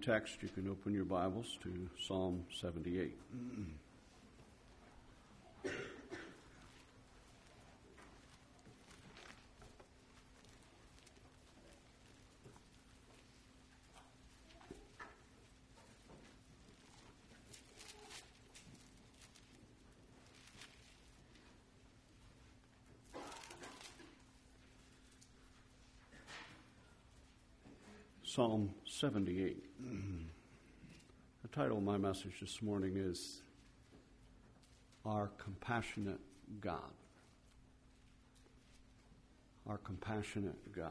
text, you can open your Bibles to Psalm 78. Psalm 78. The title of my message this morning is Our Compassionate God. Our Compassionate God.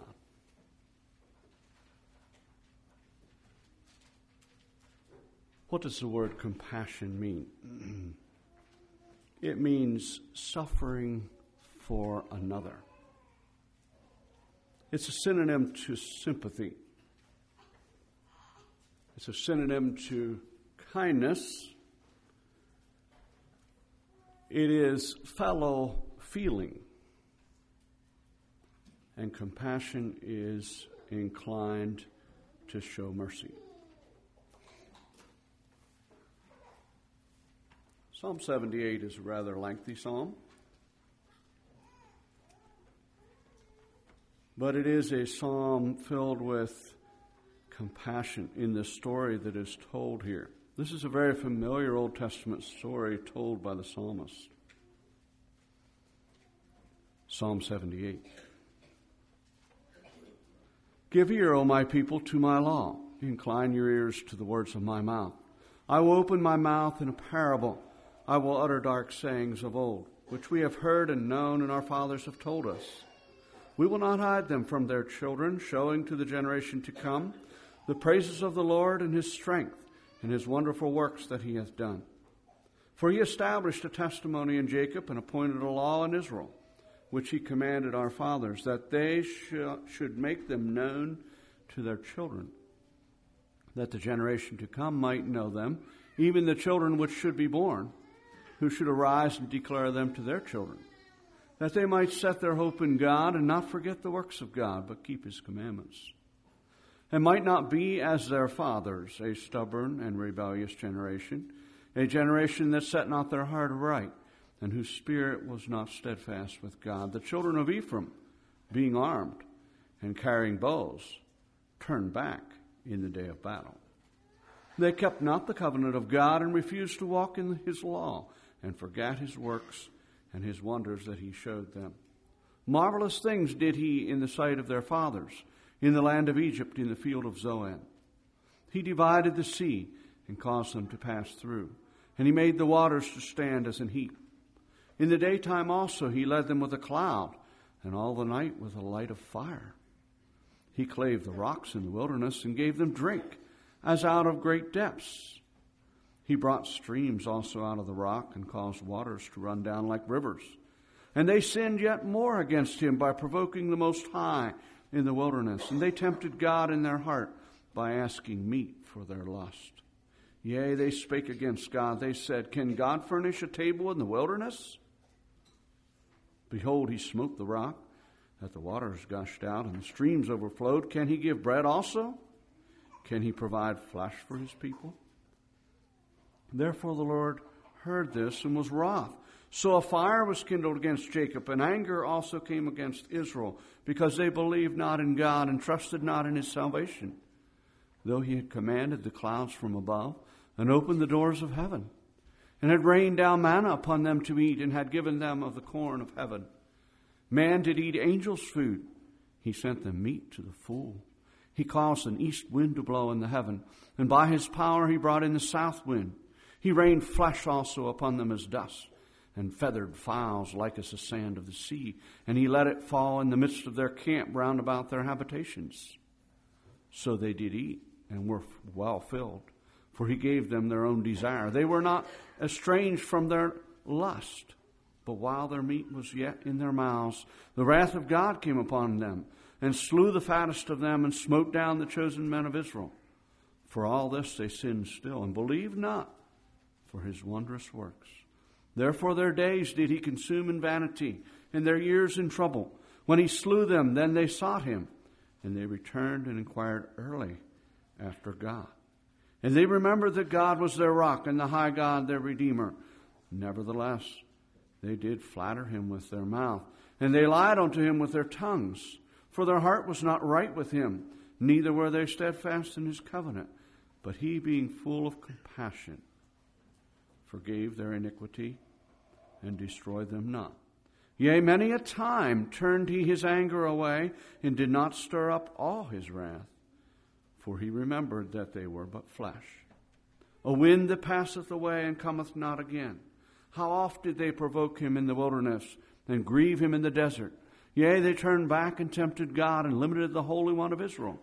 What does the word compassion mean? It means suffering for another. It's a synonym to sympathy. It's a synonym to kindness. It is fellow feeling. And compassion is inclined to show mercy. Psalm 78 is a rather lengthy psalm. But it is a psalm filled with compassion in the story that is told here. This is a very familiar Old Testament story told by the psalmist. Psalm 78. Give ear, O my people, to my law. Incline your ears to the words of my mouth. I will open my mouth in a parable. I will utter dark sayings of old, which we have heard and known and our fathers have told us. We will not hide them from their children, showing to the generation to come the praises of the Lord and his strength and his wonderful works that he hath done. For he established a testimony in Jacob and appointed a law in Israel, which he commanded our fathers, that they should make them known to their children, that the generation to come might know them, even the children which should be born, who should arise and declare them to their children, that they might set their hope in God and not forget the works of God, but keep his commandments, and might not be as their fathers, a stubborn and rebellious generation, a generation that set not their heart aright, and whose spirit was not steadfast with God. The children of Ephraim, being armed and carrying bows, turned back in the day of battle. They kept not the covenant of God and refused to walk in his law, and forgat his works and his wonders that he showed them. Marvelous things did he in the sight of their fathers, in the land of Egypt, in the field of Zoan. He divided the sea and caused them to pass through, and he made the waters to stand as an heap. In the daytime also he led them with a cloud, and all the night with a light of fire. He clave the rocks in the wilderness and gave them drink, as out of great depths. He brought streams also out of the rock and caused waters to run down like rivers. And they sinned yet more against him by provoking the Most High in the wilderness. And they tempted God in their heart by asking meat for their lust. Yea, they spake against God. They said, Can God furnish a table in the wilderness? Behold, he smote the rock, that the waters gushed out and the streams overflowed. Can he give bread also? Can he provide flesh for his people? Therefore the Lord heard this and was wroth. So a fire was kindled against Jacob, and anger also came against Israel, because they believed not in God and trusted not in his salvation, though he had commanded the clouds from above and opened the doors of heaven, and had rained down manna upon them to eat, and had given them of the corn of heaven. Man did eat angels' food. He sent them meat to the full. He caused an east wind to blow in the heaven, and by his power he brought in the south wind. He rained flesh also upon them as dust, and feathered fowls like as the sand of the sea. And he let it fall in the midst of their camp round about their habitations. So they did eat, and were well filled, for he gave them their own desire. They were not estranged from their lust, but while their meat was yet in their mouths, the wrath of God came upon them, and slew the fattest of them, and smote down the chosen men of Israel. For all this they sinned still, and believed not for his wondrous works. Therefore their days did he consume in vanity, and their years in trouble. When he slew them, then they sought him, and they returned and inquired early after God. And they remembered that God was their rock and the high God their Redeemer. Nevertheless, they did flatter him with their mouth, and they lied unto him with their tongues. For their heart was not right with him, neither were they steadfast in his covenant. But he, being full of compassion, forgave their iniquity and destroyed them not. Yea, many a time turned he his anger away, and did not stir up all his wrath. For he remembered that they were but flesh, a wind that passeth away and cometh not again. How oft did they provoke him in the wilderness, and grieve him in the desert? Yea, they turned back and tempted God, and limited the Holy One of Israel.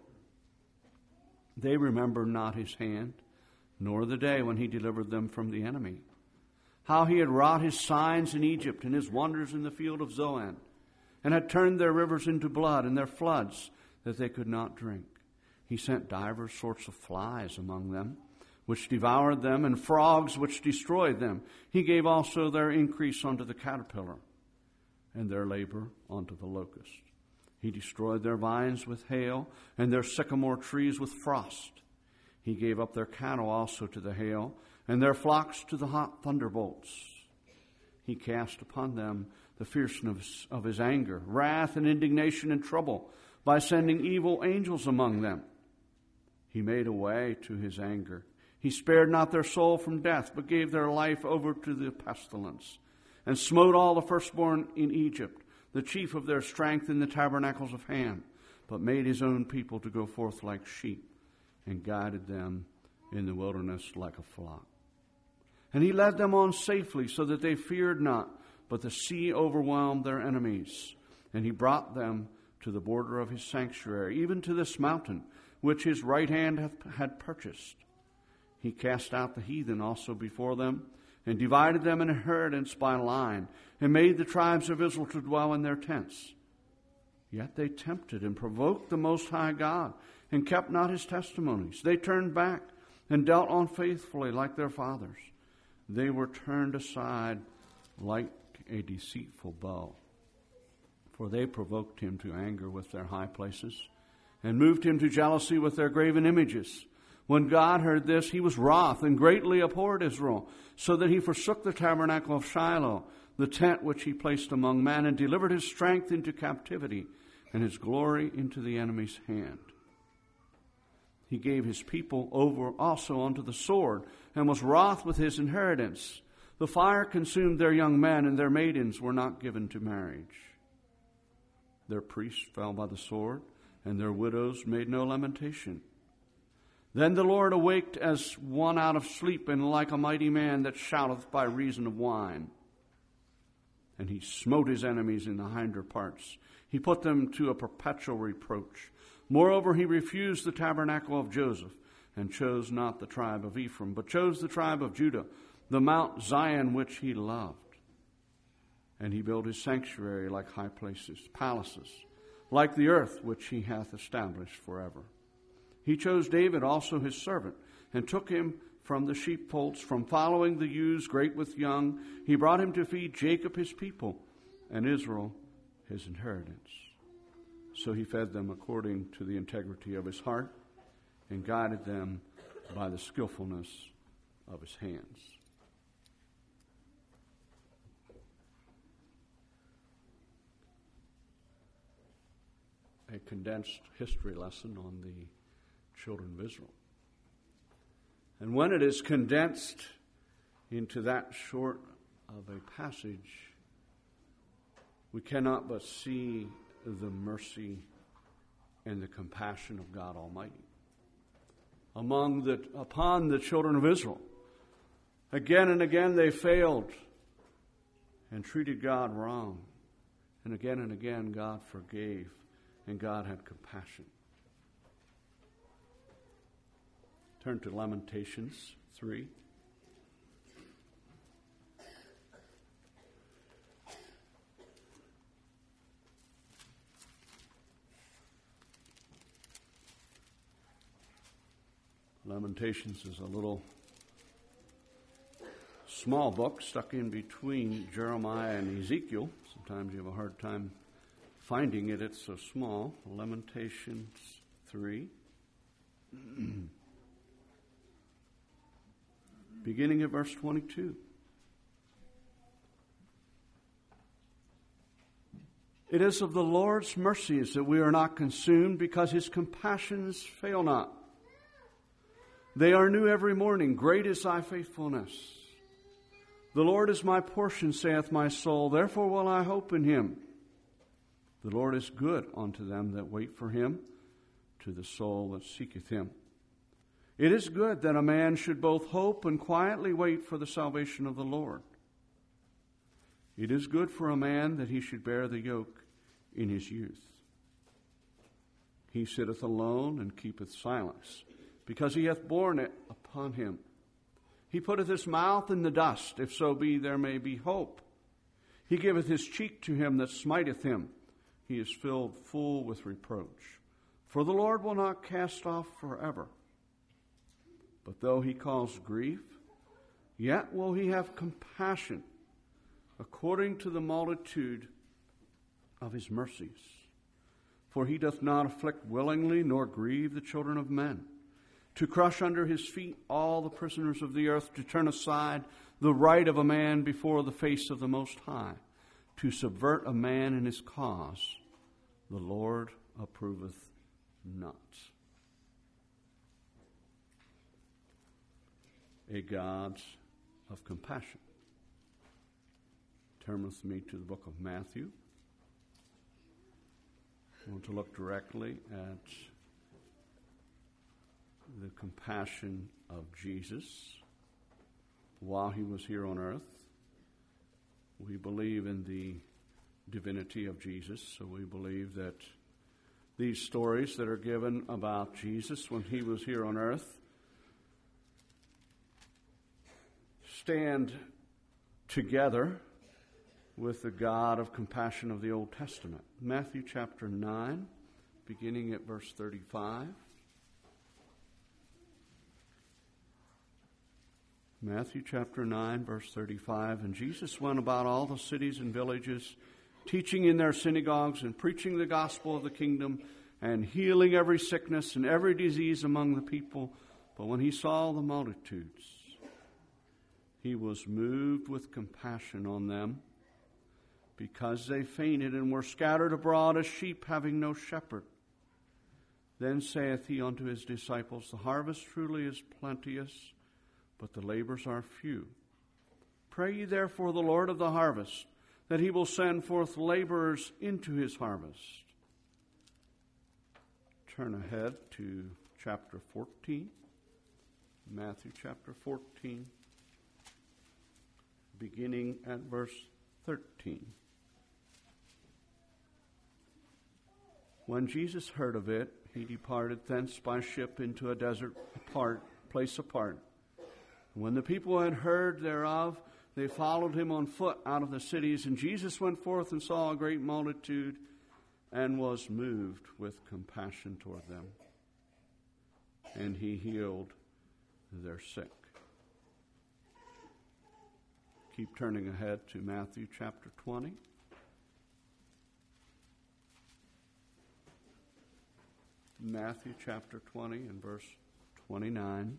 They remembered not his hand, nor the day when he delivered them from the enemy. How he had wrought his signs in Egypt, and his wonders in the field of Zoan, and had turned their rivers into blood, and their floods that they could not drink. He sent divers sorts of flies among them, which devoured them, and frogs which destroyed them. He gave also their increase unto the caterpillar, and their labor unto the locust. He destroyed their vines with hail, and their sycamore trees with frost. He gave up their cattle also to the hail, and their flocks to the hot thunderbolts. He cast upon them the fierceness of his anger, wrath and indignation and trouble, by sending evil angels among them. He made a way to his anger. He spared not their soul from death, but gave their life over to the pestilence, and smote all the firstborn in Egypt, the chief of their strength in the tabernacles of Ham, but made his own people to go forth like sheep, and guided them in the wilderness like a flock. And he led them on safely, so that they feared not, but the sea overwhelmed their enemies. And he brought them to the border of his sanctuary, even to this mountain, which his right hand had purchased. He cast out the heathen also before them, and divided them in inheritance by line, and made the tribes of Israel to dwell in their tents. Yet they tempted and provoked the Most High God, and kept not his testimonies. They turned back, and dealt unfaithfully like their fathers. They were turned aside like a deceitful bow. For they provoked him to anger with their high places, and moved him to jealousy with their graven images. When God heard this, he was wroth, and greatly abhorred Israel, so that he forsook the tabernacle of Shiloh, the tent which he placed among men, and delivered his strength into captivity, and his glory into the enemy's hand. He gave his people over also unto the sword, and was wroth with his inheritance. The fire consumed their young men, and their maidens were not given to marriage. Their priests fell by the sword, and their widows made no lamentation. Then the Lord awaked as one out of sleep, and like a mighty man that shouteth by reason of wine. And he smote his enemies in the hinder parts. He put them to a perpetual reproach. Moreover, he refused the tabernacle of Joseph, and chose not the tribe of Ephraim, but chose the tribe of Judah, the Mount Zion which he loved. And he built his sanctuary like high places, palaces, like the earth which he hath established forever. He chose David also his servant, and took him from the sheepfolds, from following the ewes great with young. He brought him to feed Jacob his people, and Israel his inheritance. So he fed them according to the integrity of his heart, and guided them by the skillfulness of his hands. A condensed history lesson on the children of Israel. And when it is condensed into that short of a passage, we cannot but see the mercy and the compassion of God Almighty upon the children of Israel. Again and again they failed and treated God wrong. And again God forgave, and God had compassion. Turn to Lamentations 3. Lamentations is a little small book stuck in between Jeremiah and Ezekiel. Sometimes you have a hard time finding it. It's so small. Lamentations 3. beginning at verse 22. It is of the Lord's mercies that we are not consumed, because his compassions fail not. They are new every morning. Great is thy faithfulness. The Lord is my portion, saith my soul. Therefore will I hope in him. The Lord is good unto them that wait for him, to the soul that seeketh him. It is good that a man should both hope and quietly wait for the salvation of the Lord. It is good for a man that he should bear the yoke in his youth. He sitteth alone and keepeth silence, because he hath borne it upon him. He putteth his mouth in the dust, if so be there may be hope. He giveth his cheek to him that smiteth him. He is filled full with reproach. For the Lord will not cast off forever. But though he cause grief, yet will he have compassion, according to the multitude of his mercies. For he doth not afflict willingly, nor grieve the children of men, to crush under his feet all the prisoners of the earth, to turn aside the right of a man before the face of the Most High, to subvert a man in his cause. The Lord approveth not. A God of compassion. Turn with me to the book of Matthew. I want to look directly at the compassion of Jesus while he was here on earth. We believe in the divinity of Jesus, so we believe that these stories that are given about Jesus when he was here on earth stand together with the God of compassion of the Old Testament. Matthew chapter 9, beginning at verse 35. Matthew chapter 9, verse 35. And Jesus went about all the cities and villages, teaching in their synagogues and preaching the gospel of the kingdom, and healing every sickness and every disease among the people. But when he saw the multitudes, he was moved with compassion on them, because they fainted and were scattered abroad as sheep having no shepherd. Then saith he unto his disciples, the harvest truly is plenteous, but the labors are few. Pray ye therefore the Lord of the harvest, that he will send forth laborers into his harvest. Turn ahead to chapter 14, Matthew chapter 14, beginning at verse 13. When Jesus heard of it, he departed thence by ship into a desert place apart. When the people had heard thereof, they followed him on foot out of the cities. And Jesus went forth and saw a great multitude, and was moved with compassion toward them. And he healed their sick. Keep turning ahead to Matthew chapter 20. Matthew chapter 20 and verse 29.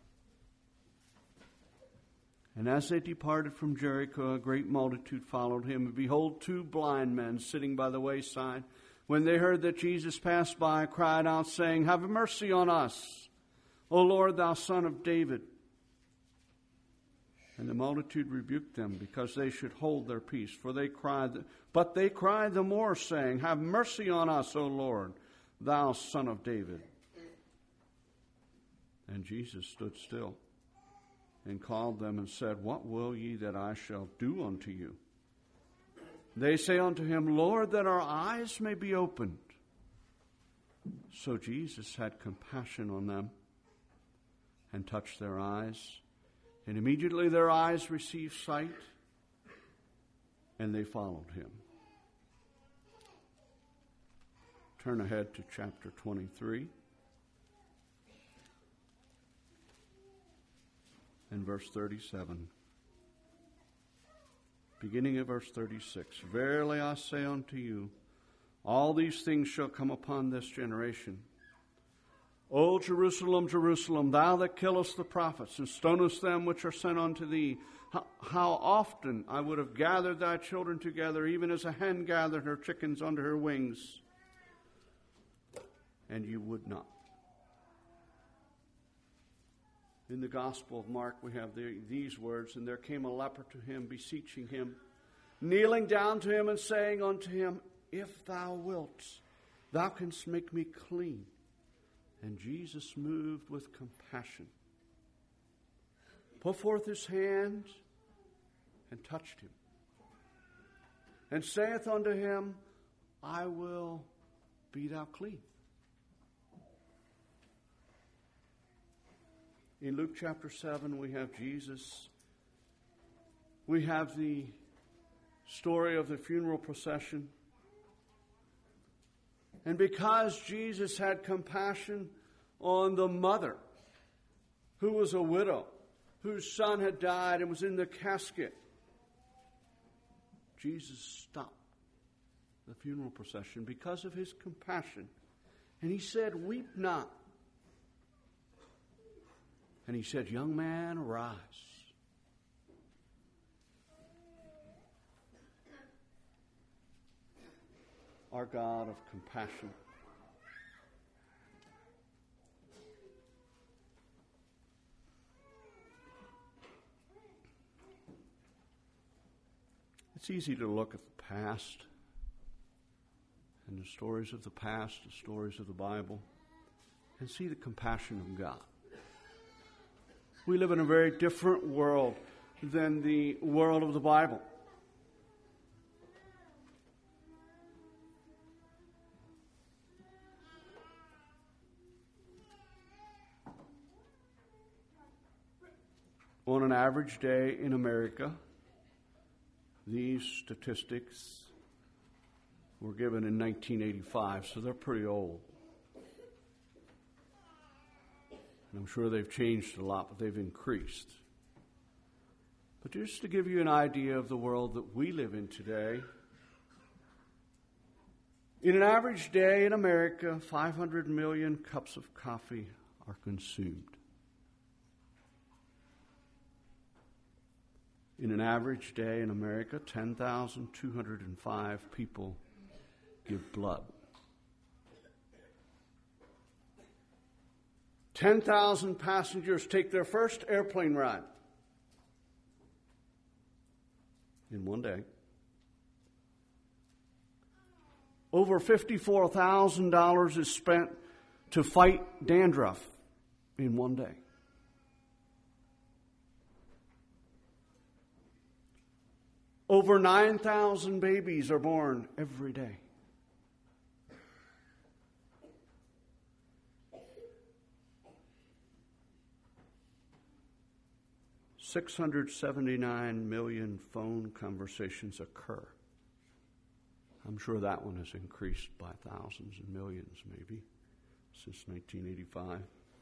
And as they departed from Jericho, a great multitude followed him. And behold, two blind men sitting by the wayside, when they heard that Jesus passed by, cried out, saying, Have mercy on us, O Lord, thou Son of David. And the multitude rebuked them, because they should hold their peace. For they cried the more, saying, Have mercy on us, O Lord, thou Son of David. And Jesus stood still, and called them, and said, What will ye that I shall do unto you? They say unto him, Lord, that our eyes may be opened. So Jesus had compassion on them, and touched their eyes. And immediately their eyes received sight, and they followed him. Turn ahead to chapter 23. And verse 37. Beginning at verse 36. Verily I say unto you, all these things shall come upon this generation. O Jerusalem, Jerusalem, thou that killest the prophets, and stonest them which are sent unto thee, how often I would have gathered thy children together, even as a hen gathered her chickens under her wings, and you would not. In the Gospel of Mark, we have these words, and there came a leper to him, beseeching him, kneeling down to him and saying unto him, If thou wilt, thou canst make me clean. And Jesus, moved with compassion, put forth his hand and touched him, and saith unto him, I will be thou clean. In Luke chapter 7, we have Jesus. We have the story of the funeral procession. And because Jesus had compassion on the mother, who was a widow, whose son had died and was in the casket, Jesus stopped the funeral procession because of his compassion. And he said, Weep not. And he said, Young man, arise. Our God of compassion. It's easy to look at the past and the stories of the past, the stories of the Bible, and see the compassion of God. We live in a very different world than the world of the Bible. On an average day in America, these statistics were given in 1985, so they're pretty old. And I'm sure they've changed a lot, but they've increased. But just to give you an idea of the world that we live in today, in an average day in America, 500 million cups of coffee are consumed. In an average day in America, 10,205 people give blood. 10,000 passengers take their first airplane ride in one day. Over $54,000 is spent to fight dandruff in one day. Over 9,000 babies are born every day. $679 million phone conversations occur. I'm sure that one has increased by thousands and millions, maybe, since 1985.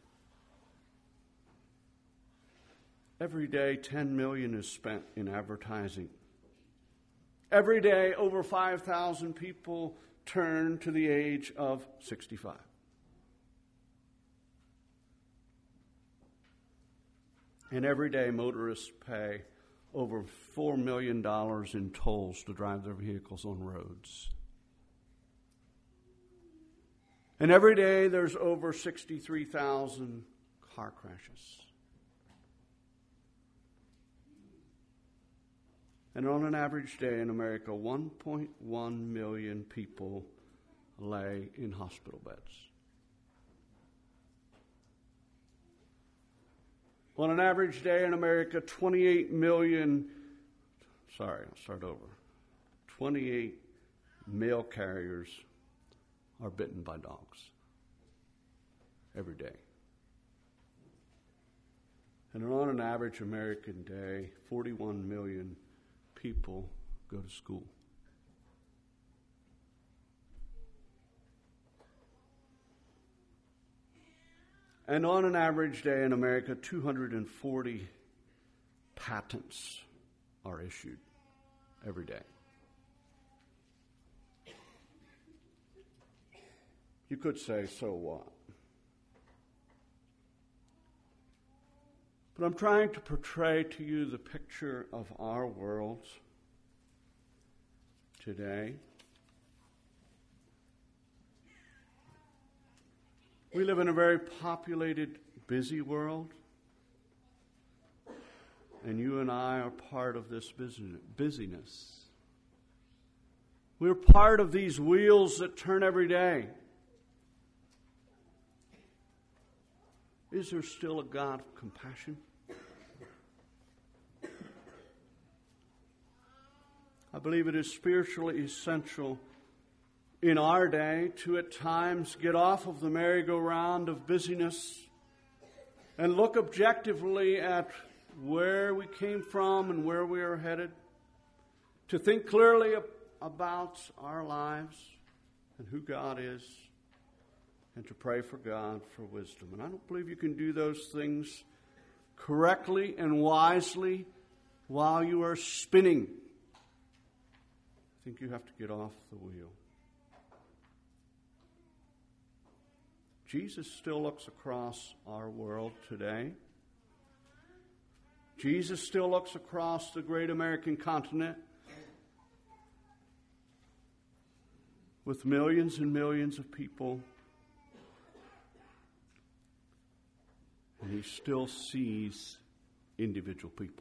Every day, 10 million is spent in advertising. Every day, over 5,000 people turn to the age of 65. And every day, motorists pay over $4 million in tolls to drive their vehicles on roads. And every day, there's over 63,000 car crashes. And on an average day in America, 1.1 million people lay in hospital beds. On an average day in America, 28 mail carriers are bitten by dogs every day. And on an average American day, 41 million people go to school. And on an average day in America, 240 patents are issued every day. You could say, so what? But I'm trying to portray to you the picture of our world today. We live in a very populated, busy world. And you and I are part of this busyness. We're part of these wheels that turn every day. Is there still a God of compassion? I believe it is spiritually essential in our day to at times get off of the merry-go-round of busyness and look objectively at where we came from and where we are headed, to think clearly about our lives and who God is, and to pray for God for wisdom. And I don't believe you can do those things correctly and wisely while you are spinning. I think you have to get off the wheel. Jesus still looks across our world today. Jesus still looks across the great American continent with millions and millions of people, and he still sees individual people.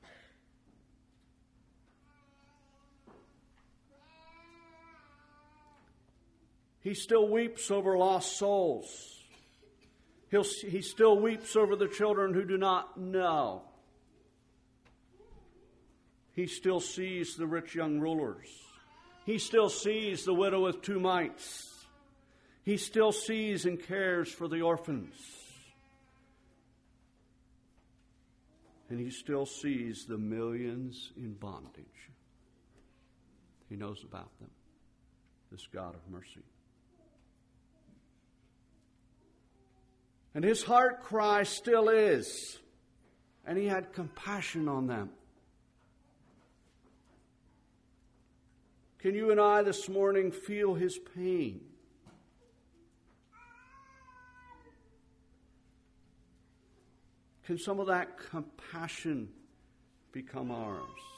He still weeps over lost souls. He still weeps over the children who do not know. He still sees the rich young rulers. He still sees the widow with two mites. He still sees and cares for the orphans. And he still sees the millions in bondage. He knows about them, this God of mercy. And his heart cry still is, and he had compassion on them. Can you and I this morning feel his pain? Can some of that compassion become ours?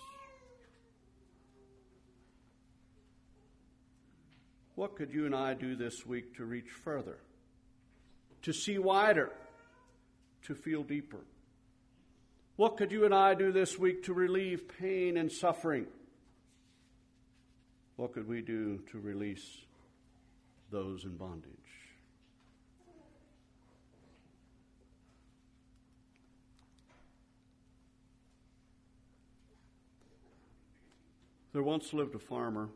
What could you and I do this week to reach further? To see wider? To feel deeper? What could you and I do this week to relieve pain and suffering? What could we do to release those in bondage? There once lived a farmer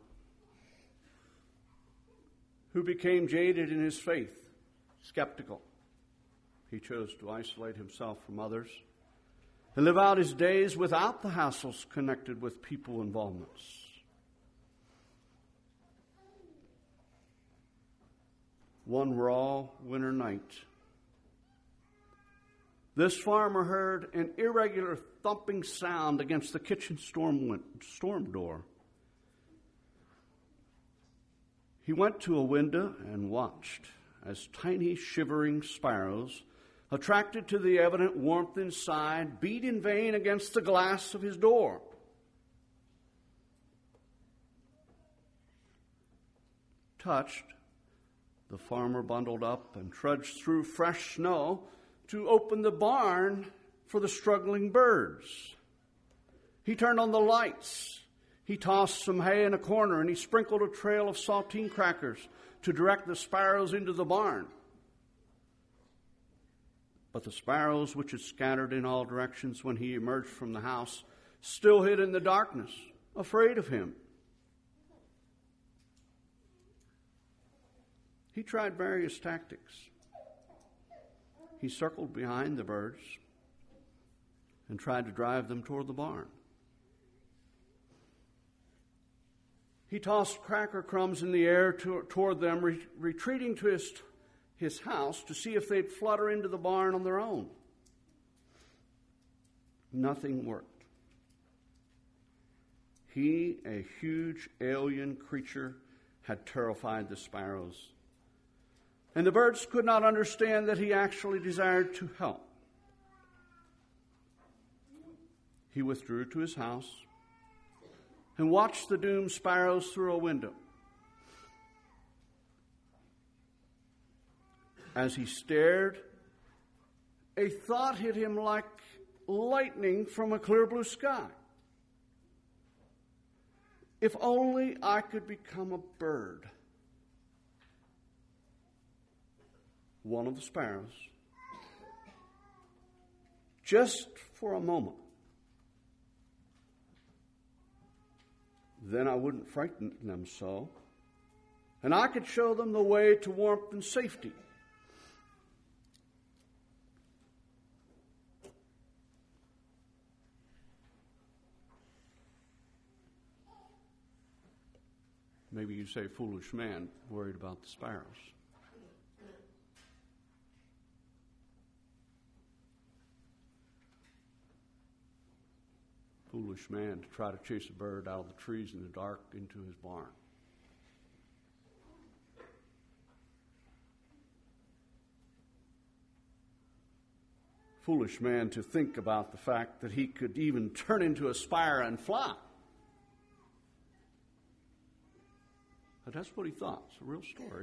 who became jaded in his faith, skeptical. He chose to isolate himself from others and live out his days without the hassles connected with people involvements. One raw winter night, this farmer heard an irregular thumping sound against the kitchen storm door. He went to a window and watched as tiny shivering sparrows, attracted to the evident warmth inside, beat in vain against the glass of his door. Touched, the farmer bundled up and trudged through fresh snow to open the barn for the struggling birds. He turned on the lights. He tossed some hay in a corner, and he sprinkled a trail of saltine crackers to direct the sparrows into the barn. But the sparrows, which had scattered in all directions when he emerged from the house, still hid in the darkness, afraid of him. He tried various tactics. He circled behind the birds and tried to drive them toward the barn. He tossed cracker crumbs in the air toward them, retreating to his house to see if they'd flutter into the barn on their own. Nothing worked. He, a huge alien creature, had terrified the sparrows. And the birds could not understand that he actually desired to help. he withdrew to his house and watched the doomed sparrows through a window. As he stared, a thought hit him like lightning from a clear blue sky. If only I could become a bird, one of the sparrows, just for a moment. Then I wouldn't frighten them so, and I could show them the way to warmth and safety. Maybe you say, foolish man, worried about the sparrows. Foolish man to try to chase a bird out of the trees in the dark into his barn. Foolish man to think about the fact that he could even turn into a sparrow and fly. But that's what he thought. It's a real story.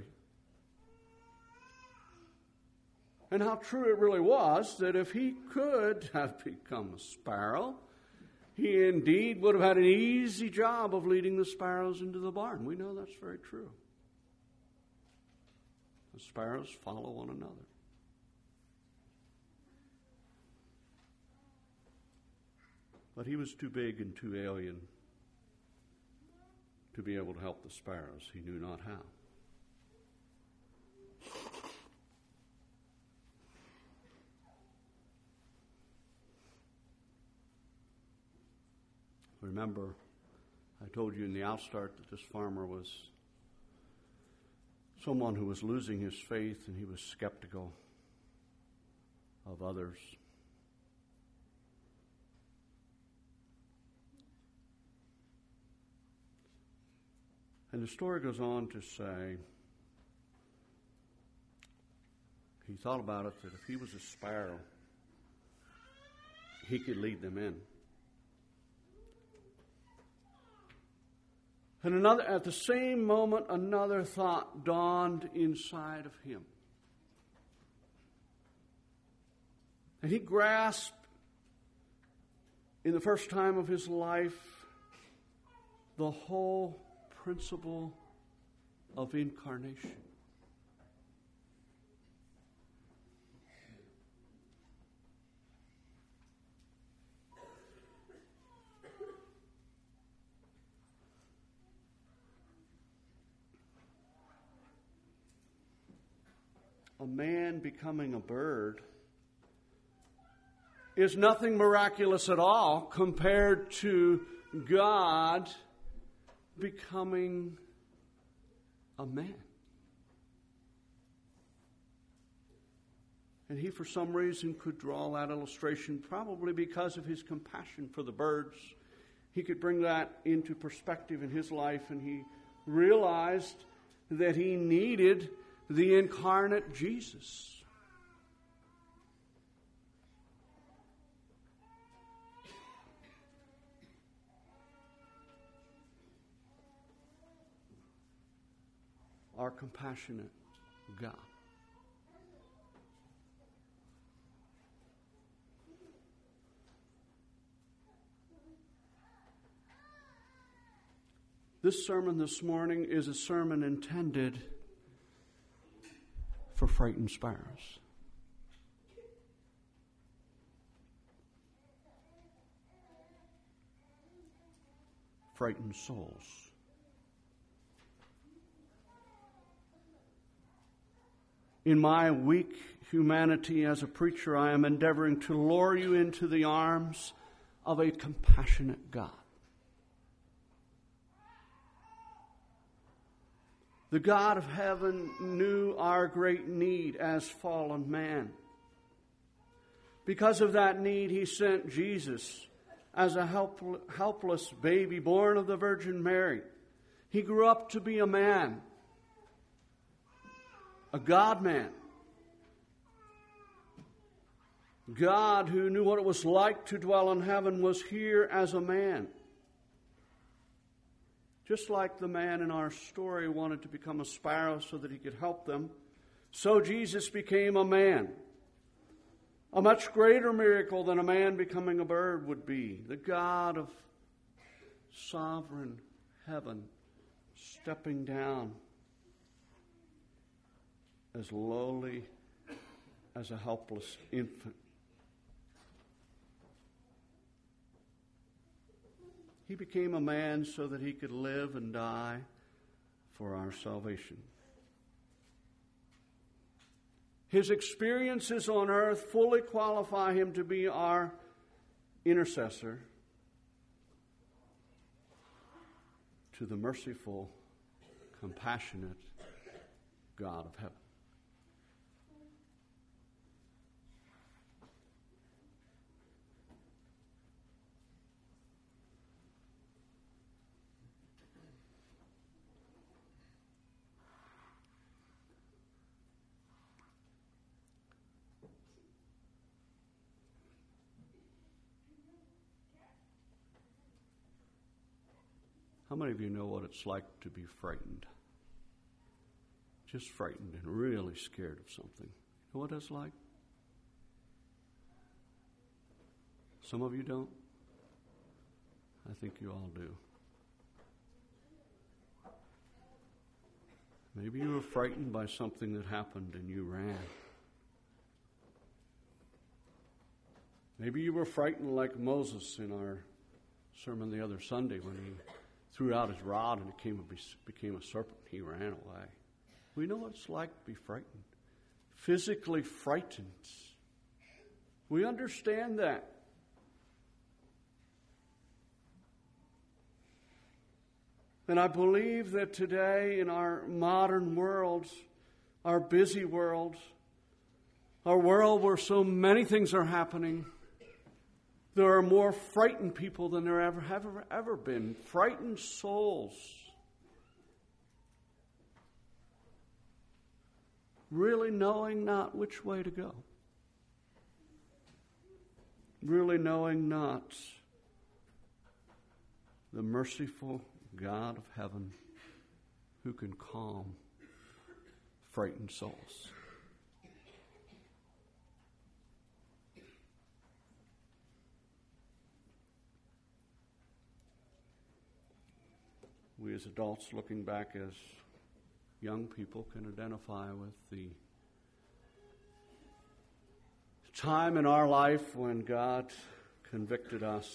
And how true it really was that if he could have become a sparrow, he indeed would have had an easy job of leading the sparrows into the barn. We know that's very true. The sparrows follow one another. But he was too big and too alien to be able to help the sparrows. He knew not how. Remember, I told you in the outstart that this farmer was someone who was losing his faith and he was skeptical of others. And the story goes on to say, he thought about it that if he was a sparrow, he could lead them in. And at the same moment, another thought dawned inside of him. And he grasped, in the first time of his life, the whole principle of incarnation. A man becoming a bird is nothing miraculous at all compared to God becoming a man. And he, for some reason, could draw that illustration, probably because of his compassion for the birds. He could bring that into perspective in his life, and he realized that he needed the incarnate Jesus. Our compassionate God. This sermon this morning is a sermon intended for frightened sparrows. Frightened souls. In my weak humanity as a preacher, I am endeavoring to lure you into the arms of a compassionate God. The God of heaven knew our great need as fallen man. Because of that need, he sent Jesus as a helpless baby born of the Virgin Mary. He grew up to be a man, a God-man. God, who knew what it was like to dwell in heaven, was here as a man. Just like the man in our story wanted to become a sparrow so that he could help them, so Jesus became a man. A much greater miracle than a man becoming a bird would be. The God of sovereign heaven stepping down as lowly as a helpless infant. He became a man so that he could live and die for our salvation. His experiences on earth fully qualify him to be our intercessor to the merciful, compassionate God of heaven. How many of you know what it's like to be frightened? Just frightened and really scared of something. You know what that's like? Some of you don't. I think you all do. Maybe you were frightened by something that happened and you ran. Maybe you were frightened like Moses in our sermon the other Sunday when he threw out his rod and it became a serpent. He ran away. We know what it's like to be frightened. Physically frightened. We understand that. And I believe that today in our modern worlds, our busy worlds, our world where so many things are happening, there are more frightened people than there ever been. Frightened souls. Really knowing not which way to go. Really knowing not the merciful God of heaven who can calm frightened souls. We as adults looking back as young people can identify with the time in our life when God convicted us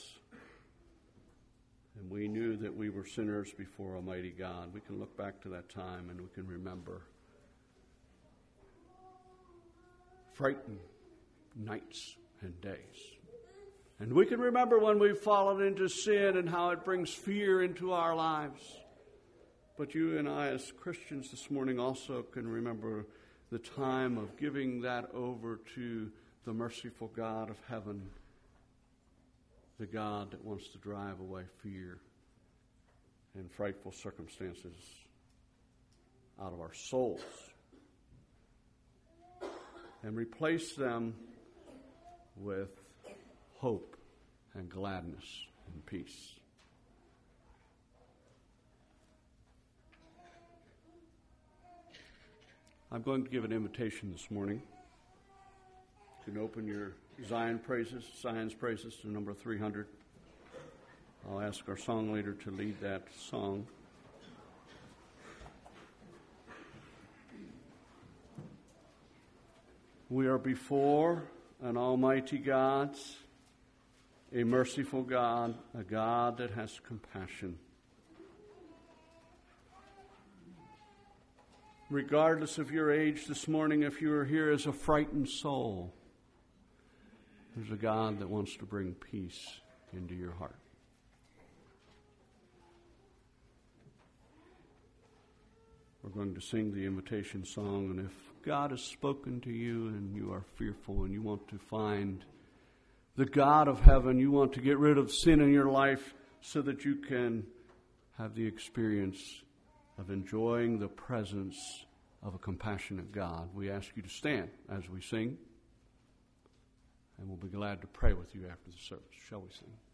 and we knew that we were sinners before Almighty God. We can look back to that time and we can remember frightened nights and days. And we can remember when we've fallen into sin and how it brings fear into our lives. But you and I as Christians this morning also can remember the time of giving that over to the merciful God of heaven, the God that wants to drive away fear and frightful circumstances out of our souls and replace them with hope and gladness and peace. I'm going to give an invitation this morning. You can open your Zion's Praises to number 300. I'll ask our song leader to lead that song. We are before an almighty God, a merciful God, a God that has compassion. Regardless of your age this morning, if you are here as a frightened soul, there's a God that wants to bring peace into your heart. We're going to sing the invitation song, and if God has spoken to you and you are fearful and you want to find the God of heaven, you want to get rid of sin in your life so that you can have the experience of enjoying the presence of a compassionate God, we ask you to stand as we sing. And we'll be glad to pray with you after the service. Shall we sing?